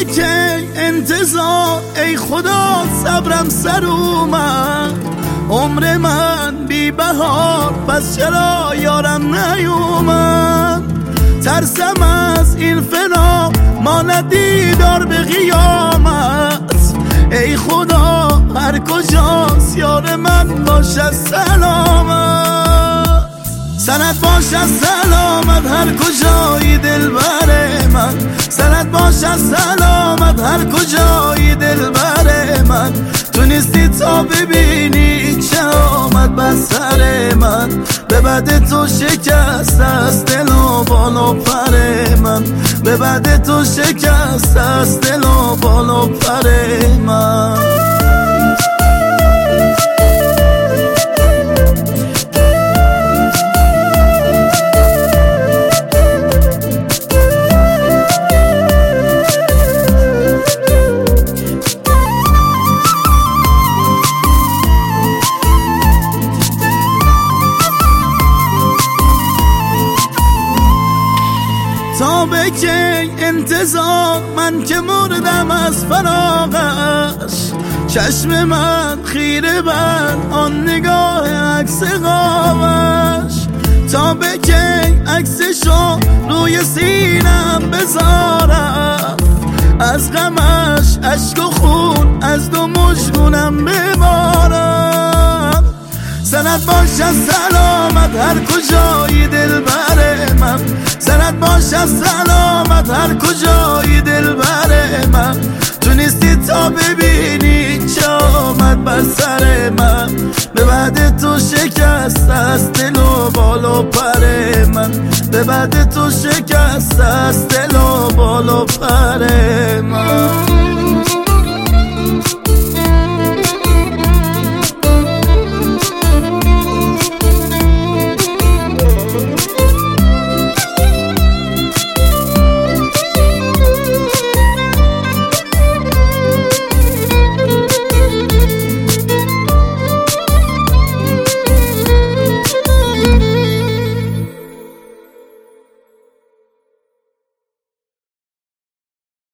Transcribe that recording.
که انتظار ای خدا صبرم سر اومد، عمر من بی بهار پس چرا یارم نیومد. ترسم از این فنا ما ندیدار به قیامت، ای خدا هر کجاست یار من باشه سلامت. سنت باشه سلامت هر کجایی دلبر من، سنت باشه سلامت هر کجایی دلبر من. تو نیستی تا ببینی چه آمد بر سر من، به بعد تو شکست از دل و بال و پر من، به بعد تو شکست از دل و بال و پر من. تا به کی انتظار من که مردم از فراقش، چشم من خیره بر آن نگاه عکس قامش. تا به کی عکسشو روی سینم بذارم، از غمش اشک و خون از دو مژگونم ببارم. سنت باشه سلامت هر کجایی دلبر من، سنت باشه سلامت هر کجایی دلبر من. تو نیستی تا ببینی چه آمد بر سر من، به بعد تو شکست از دل و بال و پر من، به بعد تو شکست از دل و بال و پر من.